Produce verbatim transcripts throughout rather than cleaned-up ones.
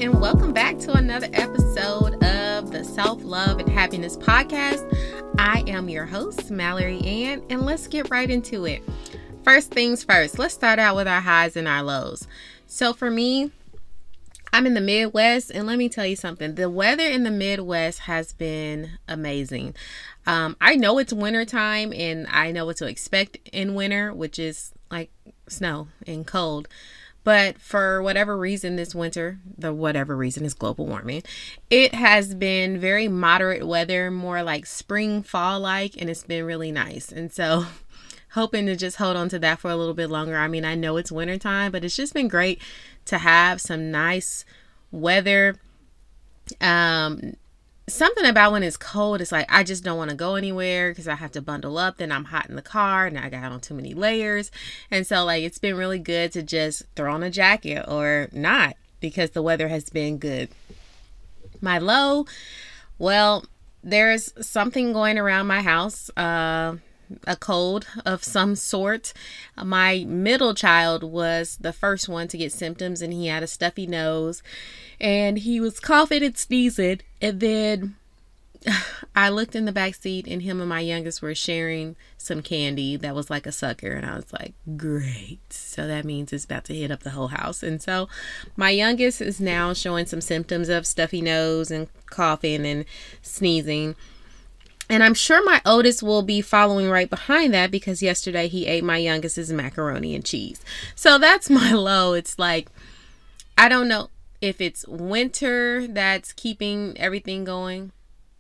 and welcome back to another episode of the Self-Love and Happiness Podcast. I am your host, Mallory Ann, and let's get right into it. First things first, let's start out with our highs and our lows. So for me, I'm in the Midwest, and let me tell you something. The weather in the Midwest has been amazing. Um, I know it's winter time, and I know what to expect in winter, which is like snow and cold. But for whatever reason this winter, the whatever reason is global warming, it has been very moderate weather, more like spring, fall-like, and it's been really nice. And so hoping to just hold on to that for a little bit longer. I mean, I know it's winter time, but it's just been great to have some nice weather. Um, something about when it's cold, it's like, I just don't want to go anywhere because I have to bundle up. Then I'm hot in the car and I got on too many layers. And so like, it's been really good to just throw on a jacket or not because the weather has been good. My low, well, there's something going around my house, uh, a cold of some sort. My middle child was the first one to get symptoms, and he had a stuffy nose and he was coughing and sneezing. And then I looked in the back seat and him and my youngest were sharing some candy that was like a sucker. And I was like, great. So that means it's about to hit up the whole house. And so my youngest is now showing some symptoms of stuffy nose and coughing and sneezing. And I'm sure my oldest will be following right behind that because yesterday he ate my youngest's macaroni and cheese. So that's my low. It's like, I don't know if it's winter that's keeping everything going,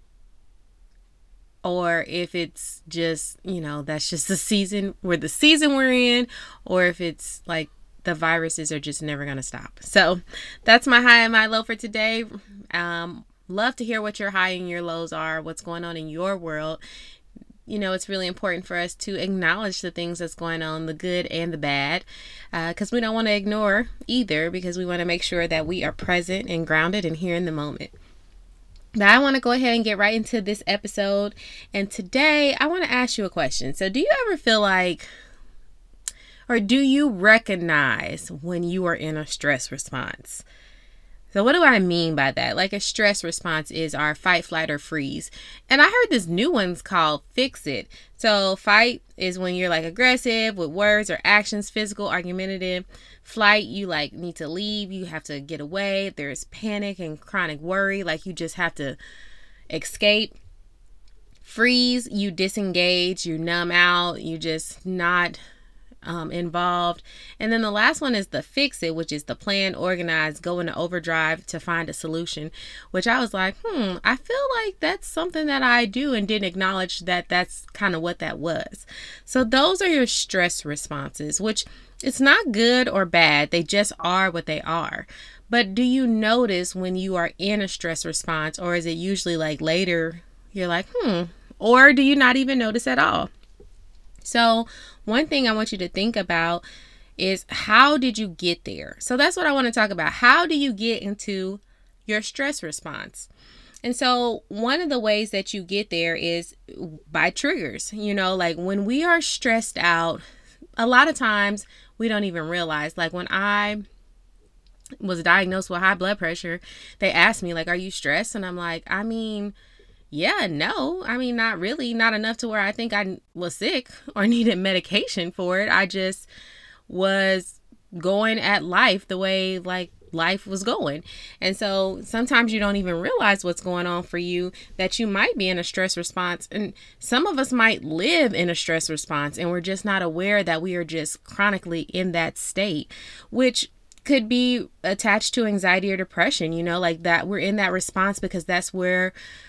or if it's just, you know, that's just the season, we're the season we're in, or if it's like the viruses are just never going to stop. So that's my high and my low for today. Um, love to hear what your high and your lows are, what's going on in your world. You know, it's really important for us to acknowledge the things that's going on, the good and the bad, because uh, we don't want to ignore either, because we want to make sure that we are present and grounded and here in the moment. Now, I want to go ahead and get right into this episode. And today, I want to ask you a question. So do you ever feel like, or do you recognize when you are in a stress response? So what do I mean by that? Like, a stress response is our fight, flight, or freeze. And I heard this new one's called fix it. So fight is when you're like aggressive with words or actions, physical, argumentative. Flight, you like need to leave. You have to get away. There's panic and chronic worry. Like, you just have to escape. Freeze, you disengage, you numb out, you just not Um, involved. And then the last one is the fix it, which is the plan, organize, go into overdrive to find a solution, which I was like, hmm, I feel like that's something that I do, and didn't acknowledge that that's kind of what that was. So those are your stress responses, which it's not good or bad. They just are what they are. But do you notice when you are in a stress response, or is it usually like later you're like, hmm, or do you not even notice at all? So one thing I want you to think about is, how did you get there? So that's what I want to talk about. How do you get into your stress response? And so one of the ways that you get there is by triggers. You know, like when we are stressed out, a lot of times we don't even realize. Like when I was diagnosed with high blood pressure, they asked me like, are you stressed? And I'm like, I mean, yeah, no, I mean, not really, not enough to where I think I was sick or needed medication for it. I just was going at life the way like life was going. And so sometimes you don't even realize what's going on for you, that you might be in a stress response. And some of us might live in a stress response, and we're just not aware that we are just chronically in that state, which could be attached to anxiety or depression, you know, like that we're in that response because that's where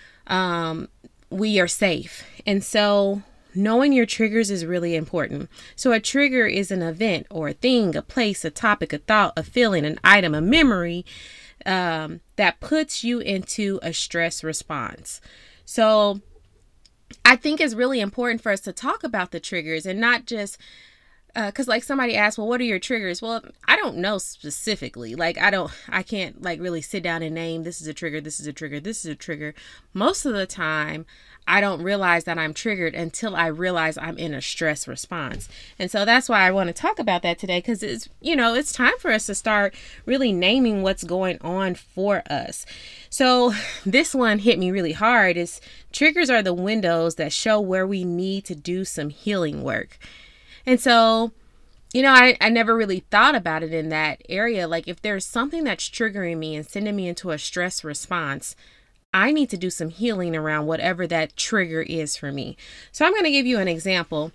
um, we are safe. And so knowing your triggers is really important. So a trigger is an event or a thing, a place, a topic, a thought, a feeling, an item, a memory, um, that puts you into a stress response. So I think it's really important for us to talk about the triggers and not just because like somebody asked, well, what are your triggers? Well, I don't know specifically. Like, I don't, I can't like really sit down and name, this is a trigger, this is a trigger, this is a trigger. Most of the time, I don't realize that I'm triggered until I realize I'm in a stress response. And so that's why I want to talk about that today, because it's, you know, it's time for us to start really naming what's going on for us. So this one hit me really hard. Is triggers are the windows that show where we need to do some healing work. And so, you know, I, I never really thought about it in that area. Like, if there's something that's triggering me and sending me into a stress response, I need to do some healing around whatever that trigger is for me. So I'm going to give you an example.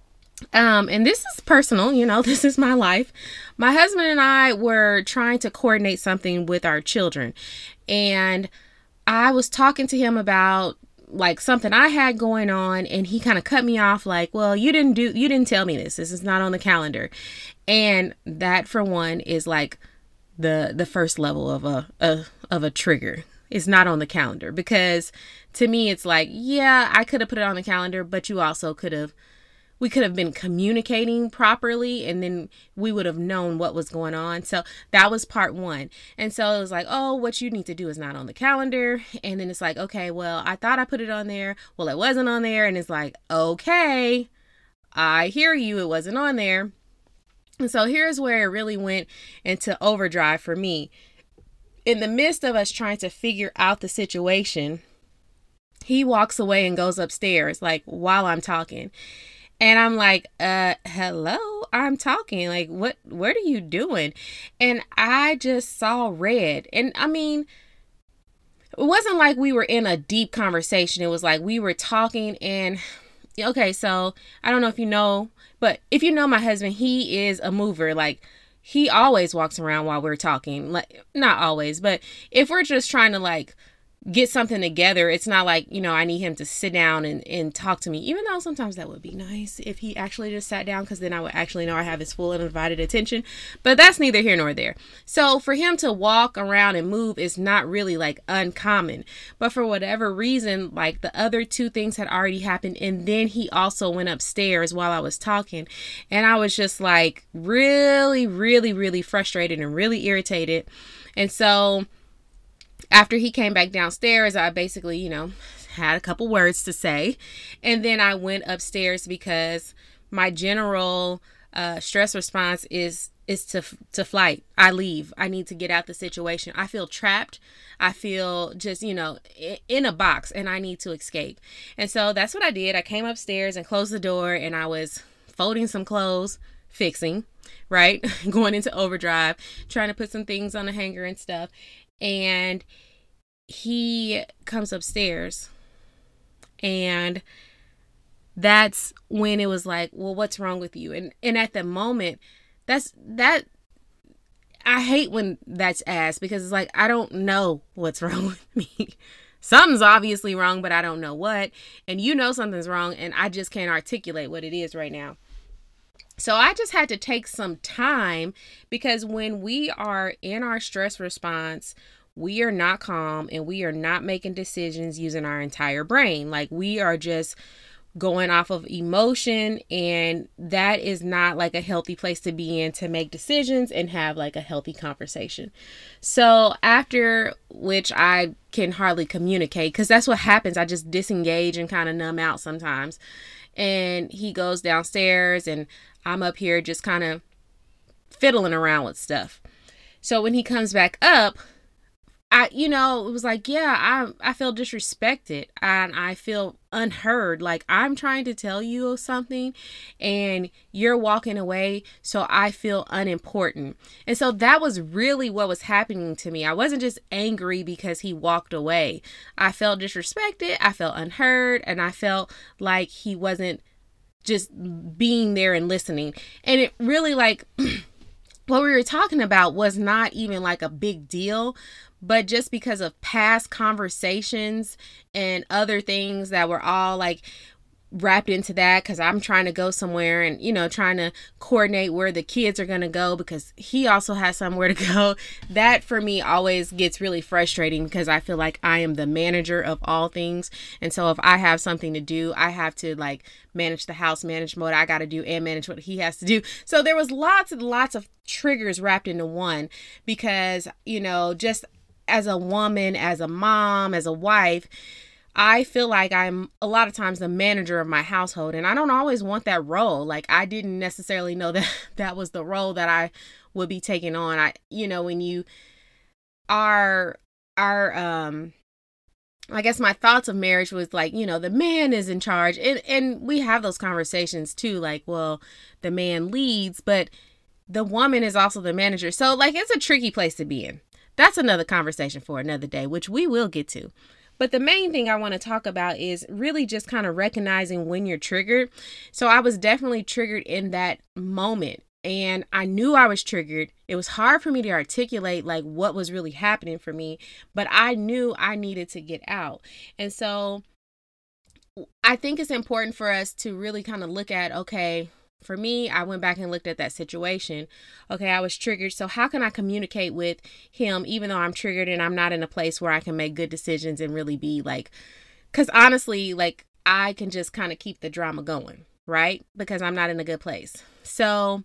Um, and this is personal, you know, this is my life. My husband and I were trying to coordinate something with our children. And I was talking to him about like something I had going on, and he kind of cut me off like, well, you didn't do, you didn't tell me this. This is not on the calendar. And that, for one, is like the, the first level of a, a of a trigger. It's not on the calendar, because to me, it's like, yeah, I could have put it on the calendar, but you also could have, we could have been communicating properly, and then we would have known what was going on. So that was part one. And so it was like, oh, what you need to do is not on the calendar. And then it's like, okay, well, I thought I put it on there. Well, it wasn't on there. And it's like, okay, I hear you. It wasn't on there. And so here's where it really went into overdrive for me. In the midst of us trying to figure out the situation, he walks away and goes upstairs, like, while I'm talking. And I'm like, uh, hello, I'm talking. Like, what, what are you doing? And I just saw red. And I mean, it wasn't like we were in a deep conversation. It was like we were talking, and okay, so I don't know if you know, but if you know my husband, he is a mover. Like, he always walks around while we're talking. Like, not always, but if we're just trying to like get something together, it's not like, you know, I need him to sit down and, and talk to me, even though sometimes that would be nice if he actually just sat down, because then I would actually know I have his full and undivided attention. But that's neither here nor there. So for him to walk around and move is not really like uncommon. But for whatever reason, like the other two things had already happened, and then he also went upstairs while I was talking, and I was just like really, really, really frustrated and really irritated. And so after he came back downstairs, I basically, you know, had a couple words to say. And then I went upstairs because my general uh, stress response is is to to flight. I leave. I need to get out the situation. I feel trapped. I feel just, you know, in a box, and I need to escape. And so that's what I did. I came upstairs and closed the door, and I was folding some clothes, fixing, right? Going into overdrive, trying to put some things on the hanger and stuff. And he comes upstairs, and that's when it was like, well, what's wrong with you? And and at the moment, that's that I hate when that's asked, because it's like, I don't know what's wrong with me. Something's obviously wrong, but I don't know what. And you know something's wrong, and I just can't articulate what it is right now. So I just had to take some time, because when we are in our stress response, we are not calm, and we are not making decisions using our entire brain. Like, we are just going off of emotion, and that is not like a healthy place to be in to make decisions and have like a healthy conversation. So after which, I can hardly communicate, because that's what happens. I just disengage and kind of numb out sometimes. And he goes downstairs, and I'm up here just kind of fiddling around with stuff. So when he comes back up, I, you know, it was like, yeah, I, I feel disrespected, and I feel unheard. Like, I'm trying to tell you something, and you're walking away. So I feel unimportant. And so that was really what was happening to me. I wasn't just angry because he walked away. I felt disrespected. I felt unheard, and I felt like he wasn't just being there and listening. And it really, like, what we were talking about was not even like a big deal, but just because of past conversations and other things that were all like, wrapped into that because I'm trying to go somewhere and, you know, trying to coordinate where the kids are going to go because he also has somewhere to go. That for me always gets really frustrating because I feel like I am the manager of all things. And so if I have something to do, I have to like manage the house, manage what I got to do and manage what he has to do. So there was lots and lots of triggers wrapped into one because, you know, just as a woman, as a mom, as a wife, I feel like I'm a lot of times the manager of my household, and I don't always want that role. Like, I didn't necessarily know that that was the role that I would be taking on. I, you know, when you are, are, um, I guess my thoughts of marriage was like, you know, the man is in charge, and, and we have those conversations too. Like, well, the man leads, but the woman is also the manager. So like, it's a tricky place to be in. That's another conversation for another day, which we will get to. But the main thing I want to talk about is really just kind of recognizing when you're triggered. So I was definitely triggered in that moment, and I knew I was triggered. It was hard for me to articulate like what was really happening for me, but I knew I needed to get out. And so I think it's important for us to really kind of look at, okay, for me, I went back and looked at that situation. Okay, I was triggered. So how can I communicate with him, even though I'm triggered and I'm not in a place where I can make good decisions and really be like, because honestly, like I can just kind of keep the drama going, right? Because I'm not in a good place. So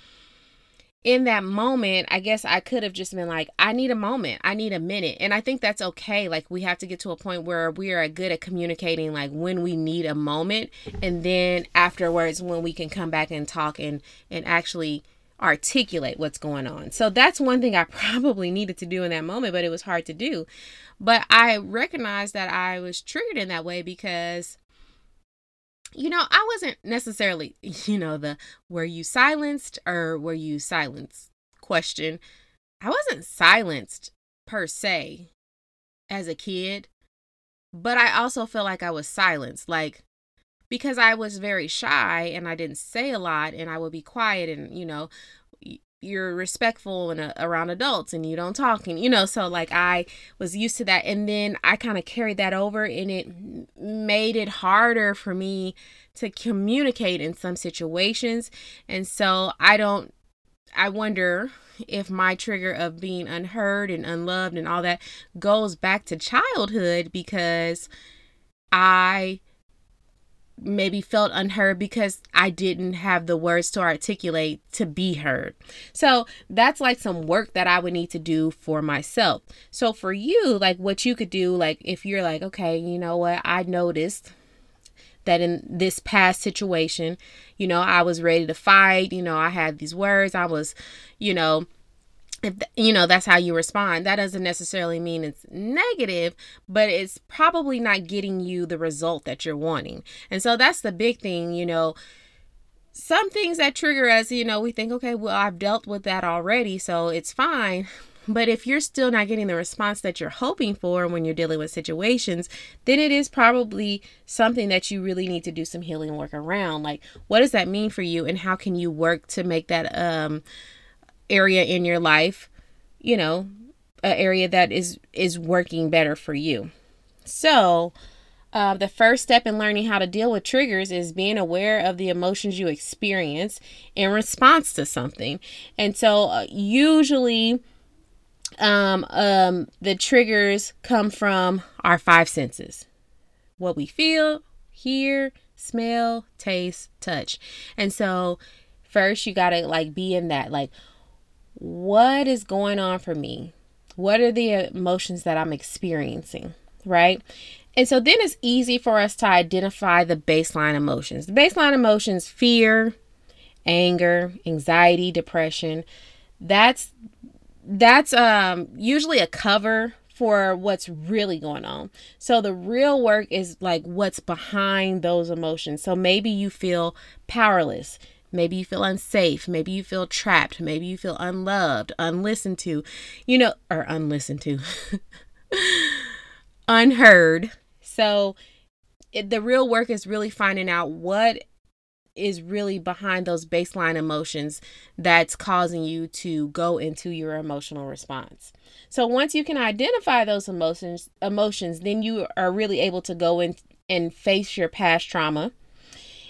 in that moment, I guess I could have just been like, I need a moment. I need a minute. And I think that's okay. Like we have to get to a point where we are good at communicating, like when we need a moment. And then afterwards, when we can come back and talk and, and actually articulate what's going on. So that's one thing I probably needed to do in that moment, but it was hard to do. But I recognized that I was triggered in that way because, you know, I wasn't necessarily, you know, the were you silenced or were you silenced question. I wasn't silenced per se as a kid, but I also feel like I was silenced, like because I was very shy and I didn't say a lot and I would be quiet and, you know, you're respectful and uh, around adults and you don't talk and, you know, so like I was used to that. And then I kind of carried that over and it made it harder for me to communicate in some situations. And so I don't, I wonder if my trigger of being unheard and unloved and all that goes back to childhood because I maybe felt unheard because I didn't have the words to articulate to be heard. So that's like some work that I would need to do for myself. So for you, like what you could do, like if you're like, okay, you know what, I noticed that in this past situation, you know, I was ready to fight, you know, I had these words, I was, you know, if you know that's how you respond, that doesn't necessarily mean it's negative, but it's probably not getting you the result that you're wanting. And so that's the big thing, you know, some things that trigger us, you know, we think, okay, well, I've dealt with that already, so it's fine. But if you're still not getting the response that you're hoping for when you're dealing with situations, then it is probably something that you really need to do some healing work around. Like, what does that mean for you and how can you work to make that um area in your life, you know, an area that is is working better for you. So uh, the first step in learning how to deal with triggers is being aware of the emotions you experience in response to something. And so uh, usually um, um, the triggers come from our five senses: what we feel, hear, smell, taste, touch. And so first you got to like be in that, like, what is going on for me? What are the emotions that I'm experiencing, right? And so then it's easy for us to identify the baseline emotions. The baseline emotions: fear, anger, anxiety, depression. That's that's um usually a cover for what's really going on. So the real work is like what's behind those emotions. So maybe you feel powerless. Maybe you feel unsafe. Maybe you feel trapped. Maybe you feel unloved, unlistened to, you know, or unlistened to, unheard. So it, the real work is really finding out what is really behind those baseline emotions that's causing you to go into your emotional response. So once you can identify those emotions, emotions, then you are really able to go in and face your past trauma.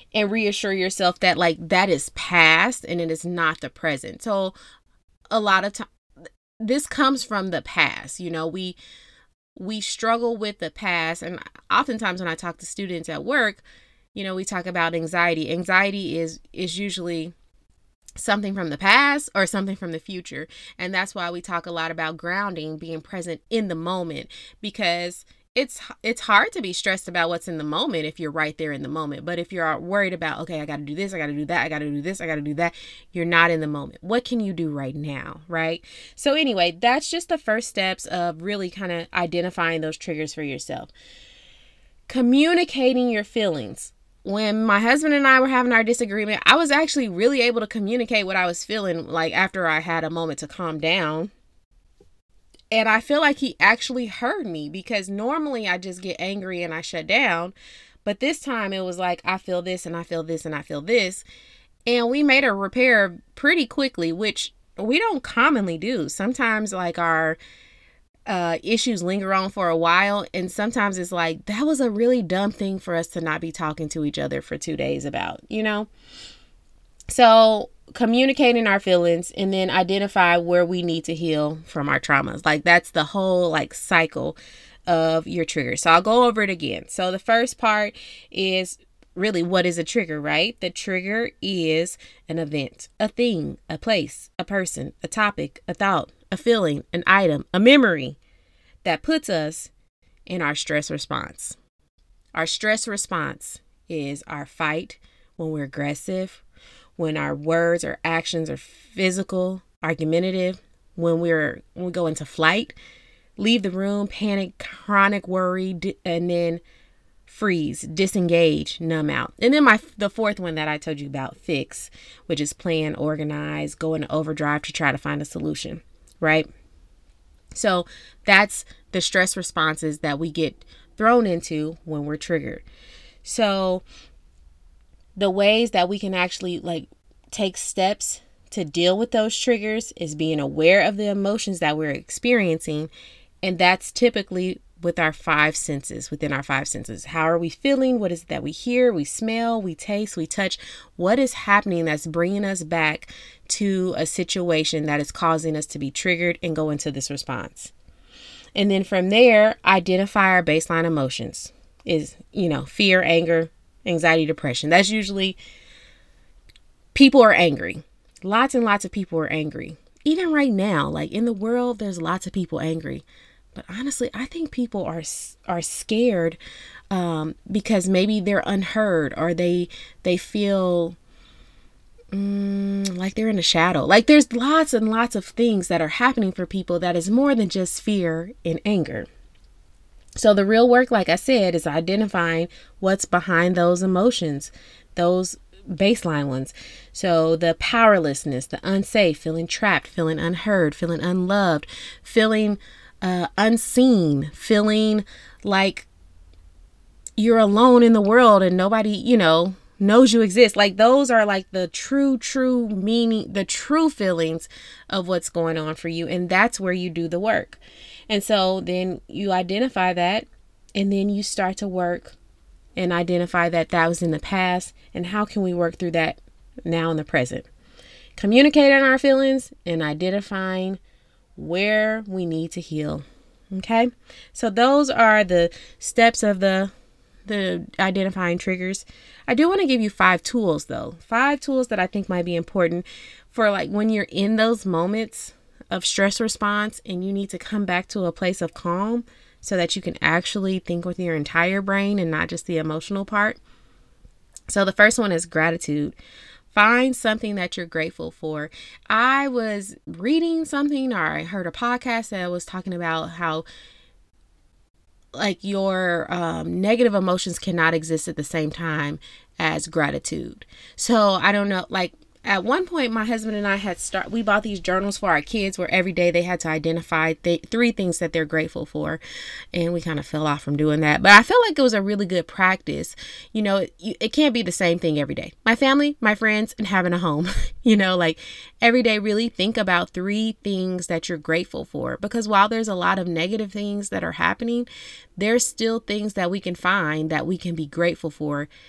and reassure yourself that like that is past and it is not the present. So a lot of time this comes from the past. You know, we we struggle with the past, and oftentimes when I talk to students at work, you know, we talk about anxiety. Anxiety is is usually something from the past or something from the future. And that's why we talk a lot about grounding, being present in the moment, because it's it's hard to be stressed about what's in the moment if you're right there in the moment. But if you're worried about, okay, I got to do this, I got to do that, I got to do this, I got to do that, you're not in the moment. What can you do right now, right? So anyway, that's just the first steps of really kind of identifying those triggers for yourself. Communicating your feelings. When my husband and I were having our disagreement, I was actually really able to communicate what I was feeling, like after I had a moment to calm down. And I feel like he actually heard me, because normally I just get angry and I shut down. But this time it was like, I feel this and I feel this and I feel this. And we made a repair pretty quickly, which we don't commonly do. Sometimes like our Uh, issues linger on for a while, and sometimes it's like, that was a really dumb thing for us to not be talking to each other for two days about, you know? So communicating our feelings, and then identify where we need to heal from our traumas. Like that's the whole like cycle of your triggers. So I'll go over it again. So the first part is really, what is a trigger, right? The trigger is an event, a thing, a place, a person, a topic, a thought, a feeling, an item, a memory that puts us in our stress response. Our stress response is our fight, when we're aggressive, when our words or actions are physical, argumentative, when we're when we go into flight, leave the room, panic, chronic worry, di- and then freeze, disengage, numb out. And then my the fourth one that I told you about, fix, which is plan, organize, go into overdrive to try to find a solution. Right? So that's the stress responses that we get thrown into when we're triggered. So the ways that we can actually like take steps to deal with those triggers is being aware of the emotions that we're experiencing. And that's typically with our five senses, within our five senses. How are we feeling? What is it that we hear, we smell, we taste, we touch? What is happening that's bringing us back to a situation that is causing us to be triggered and go into this response? And then from there, identify our baseline emotions. Is, you know, fear, anger, anxiety, depression. That's usually, people are angry. Lots and lots of people are angry. Even right now, like in the world, there's lots of people angry. But honestly, I think people are are scared um, because maybe they're unheard, or they they feel mm, like they're in a shadow. Like there's lots and lots of things that are happening for people that is more than just fear and anger. So the real work, like I said, is identifying what's behind those emotions, those baseline ones. So the powerlessness, the unsafe, feeling trapped, feeling unheard, feeling unloved, feeling Uh, unseen, feeling like you're alone in the world and nobody, you know, knows you exist. Like those are like the true, true meaning, the true feelings of what's going on for you. And that's where you do the work. And so then you identify that, and then you start to work and identify that that was in the past, and how can we work through that now in the present? Communicating our feelings and identifying where we need to heal. Okay. So those are the steps of the, the identifying triggers. I do want to give you five tools though. Five tools that I think might be important for like when you're in those moments of stress response and you need to come back to a place of calm so that you can actually think with your entire brain and not just the emotional part. So the first one is gratitude. Find something that you're grateful for. I was reading something, or I heard a podcast that was talking about how like your um, negative emotions cannot exist at the same time as gratitude. So I don't know, like at one point, my husband and I had start. We bought these journals for our kids where every day they had to identify th- three things that they're grateful for, and we kind of fell off from doing that. But I feel like it was a really good practice. You know, it, it can't be the same thing every day. My family, my friends, and having a home. You know, like every day, really think about three things that you're grateful for. Because while there's a lot of negative things that are happening, there's still things that we can find that we can be grateful for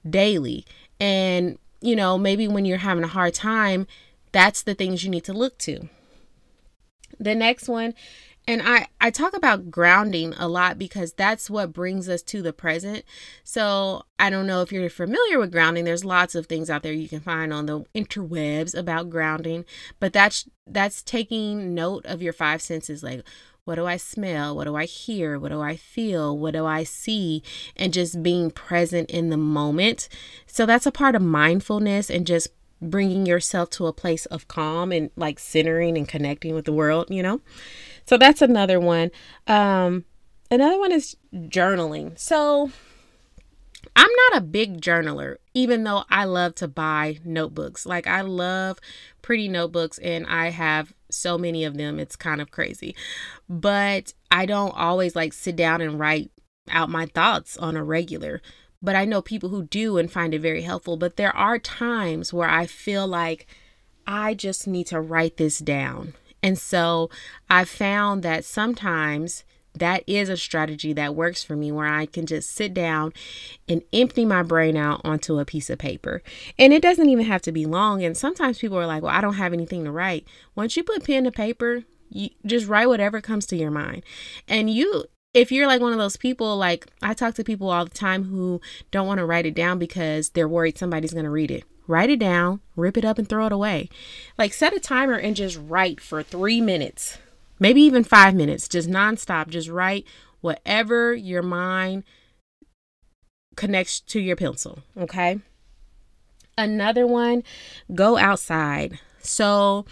daily. And, you know, maybe when you're having a hard time, that's the things you need to look to. The next one, and I, I talk about grounding a lot because that's what brings us to the present. So I don't know if you're familiar with grounding. There's lots of things out there you can find on the interwebs about grounding, but that's that's taking note of your five senses. Like, what do I smell? What do I hear? What do I feel? What do I see? And just being present in the moment. So that's a part of mindfulness and just bringing yourself to a place of calm and like centering and connecting with the world, you know? So that's another one. Um, another one is journaling. So I'm not a big journaler, even though I love to buy notebooks. Like, I love pretty notebooks and I have so many of them. It's kind of crazy, but I don't always like sit down and write out my thoughts on a regular. But I know people who do and find it very helpful. But there are times where I feel like I just need to write this down. And so I found that sometimes that is a strategy that works for me, where I can just sit down and empty my brain out onto a piece of paper. And it doesn't even have to be long. And sometimes people are like, well, I don't have anything to write. Once you put pen to paper, you just write whatever comes to your mind. And you If you're like one of those people, like I talk to people all the time who don't want to write it down because they're worried somebody's going to read it. Write it down, rip it up and throw it away. Like, set a timer and just write for three minutes, maybe even five minutes, just nonstop. Just write whatever your mind connects to your pencil. Okay. Another one, go outside. So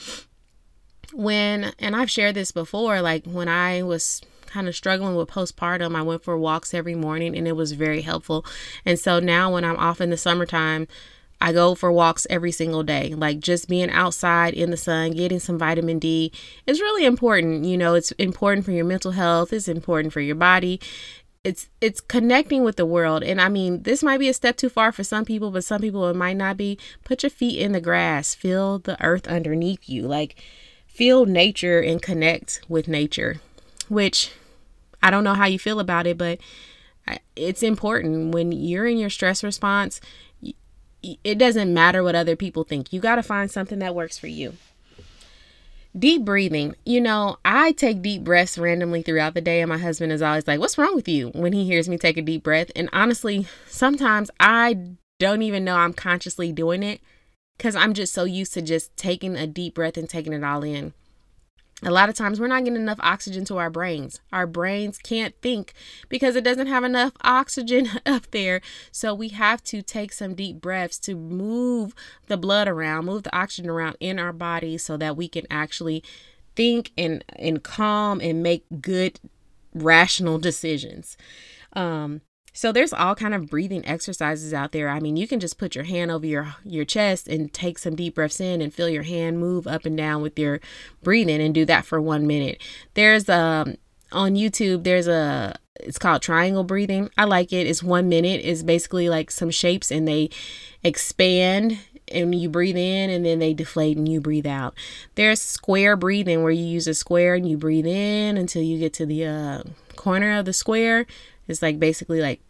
when, and I've shared this before, like when I was kind of struggling with postpartum, I went for walks every morning and it was very helpful. And so now when I'm off in the summertime, I go for walks every single day. Like, just being outside in the sun, getting some vitamin D is really important. You know, it's important for your mental health. It's important for your body. It's it's connecting with the world. And I mean, this might be a step too far for some people, but some people it might not be. Put your feet in the grass. Feel the earth underneath you. Like, feel nature and connect with nature, which I don't know how you feel about it, but it's important. When you're in your stress response, it doesn't matter what other people think. You got to find something that works for you. Deep breathing. You know, I take deep breaths randomly throughout the day, and my husband is always like, what's wrong with you, when he hears me take a deep breath? And honestly, sometimes I don't even know I'm consciously doing it because I'm just so used to just taking a deep breath and taking it all in. A lot of times we're not getting enough oxygen to our brains. Our brains can't think because it doesn't have enough oxygen up there. So we have to take some deep breaths to move the blood around, move the oxygen around in our body so that we can actually think and, and calm and make good, rational decisions. Um, So there's all kind of breathing exercises out there. I mean, you can just put your hand over your, your chest and take some deep breaths in and feel your hand move up and down with your breathing and do that for one minute. There's um on YouTube, there's a, it's called triangle breathing. I like it. It's one minute. It's basically like some shapes and they expand and you breathe in and then they deflate and you breathe out. There's square breathing where you use a square and you breathe in until you get to the uh, corner of the square. It's like basically like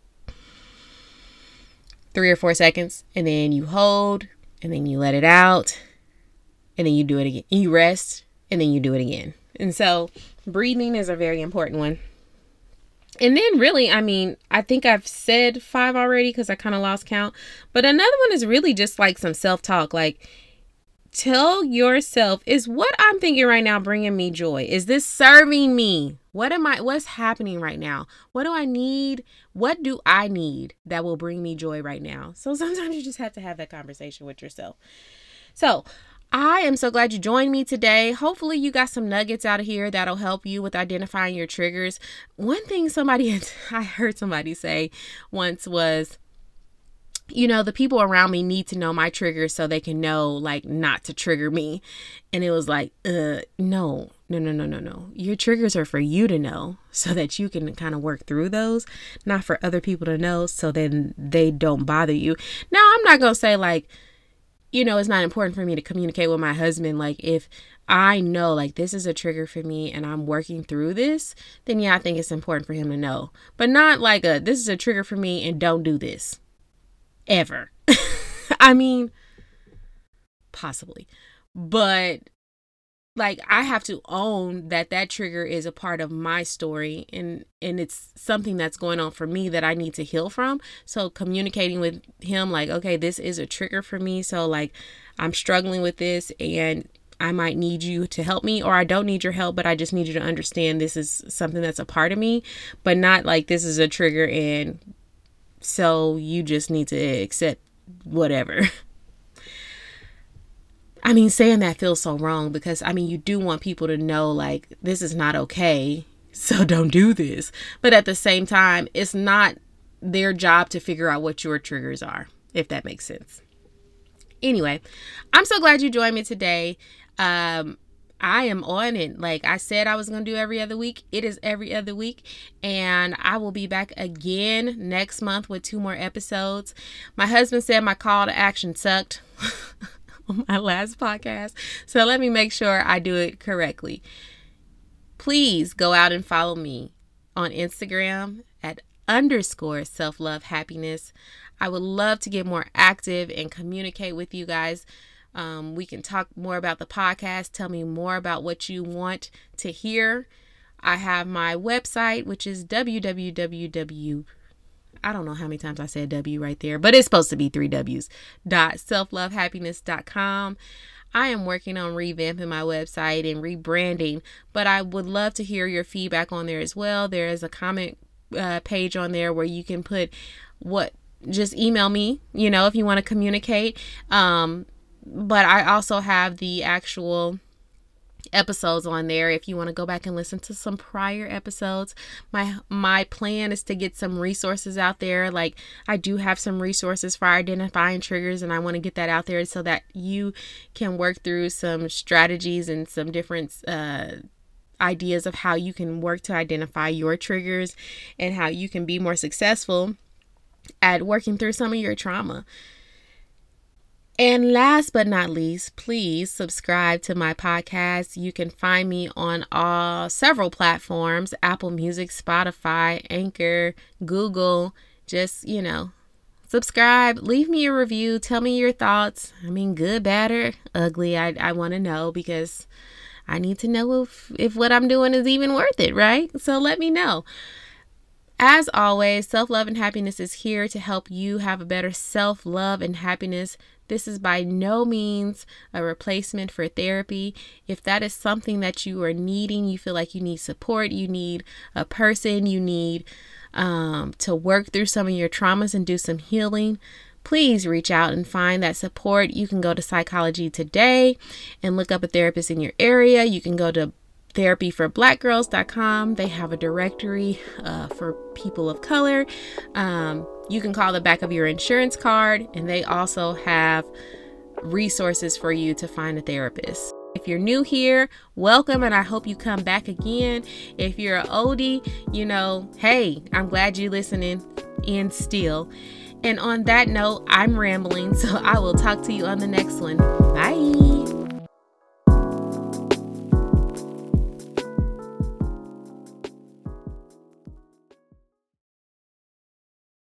three or four seconds and then you hold and then you let it out and then you do it again. You rest and then you do it again. And so breathing is a very important one. And then really, I mean, I think I've said five already because I kind of lost count. But another one is really just like some self-talk. Like, tell yourself, is what I'm thinking right now bringing me joy? Is this serving me? What am I, what's happening right now? What do I need? What do I need that will bring me joy right now? So sometimes you just have to have that conversation with yourself. So I am so glad you joined me today. Hopefully you got some nuggets out of here that'll help you with identifying your triggers. One thing somebody, had, I heard somebody say once was, you know, the people around me need to know my triggers so they can know, like, not to trigger me. And it was like, uh, no, no, no, no, no, no. Your triggers are for you to know so that you can kind of work through those, not for other people to know so then they don't bother you. Now, I'm not going to say like, you know, it's not important for me to communicate with my husband. Like, if I know like this is a trigger for me and I'm working through this, then yeah, I think it's important for him to know. But not like a, this is a trigger for me and don't do this. ever. I mean, possibly. But like, I have to own that that trigger is a part of my story, and and it's something that's going on for me that I need to heal from. So communicating with him like, okay, this is a trigger for me. So like, I'm struggling with this and I might need you to help me, or I don't need your help, but I just need you to understand this is something that's a part of me, but not like this is a trigger and so you just need to accept whatever. I mean, saying that feels so wrong because, I mean, you do want people to know, like, this is not okay, so don't do this. But at the same time, it's not their job to figure out what your triggers are, if that makes sense. Anyway, I'm so glad you joined me today. Um, I am on it. Like I said, I was going to do every other week. It is every other week. And I will be back again next month with two more episodes. My husband said my call to action sucked on my last podcast. So let me make sure I do it correctly. Please go out and follow me on Instagram at underscore self-love happiness. I would love to get more active and communicate with you guys. Um, we can talk more about the podcast. Tell me more about what you want to hear. I have my website, which is w w w. I don't know how many times I said W right there, but it's supposed to be three W's, dot self love happiness dot com. I am working on revamping my website and rebranding, but I would love to hear your feedback on there as well. There is a comment uh, page on there where you can put what, just email me, you know, if you want to communicate. Um, but I also have the actual episodes on there if you want to go back and listen to some prior episodes. My my plan is to get some resources out there. Like, I do have some resources for identifying triggers, and I want to get that out there so that you can work through some strategies and some different uh ideas of how you can work to identify your triggers and how you can be more successful at working through some of your trauma. And last but not least, please subscribe to my podcast. You can find me on all several platforms: Apple Music, Spotify, Anchor, Google. Just, you know, subscribe, leave me a review, tell me your thoughts. I mean, good, bad, or ugly. I, I want to know because I need to know if, if what I'm doing is even worth it, right? So let me know. As always, self-love and happiness is here to help you have a better self-love and happiness. This is by no means a replacement for therapy. If that is something that you are needing, you feel like you need support, you need a person, you need um, to work through some of your traumas and do some healing, please reach out and find that support. You can go to Psychology Today and look up a therapist in your area. You can go to therapy for black girls dot com. They have a directory uh, for people of color. Um, you can call the back of your insurance card, and they also have resources for you to find a therapist. If you're new here, welcome, and I hope you come back again. If you're an oldie, you know, hey, I'm glad you're listening in still. And on that note, I'm rambling, so I will talk to you on the next one. Bye.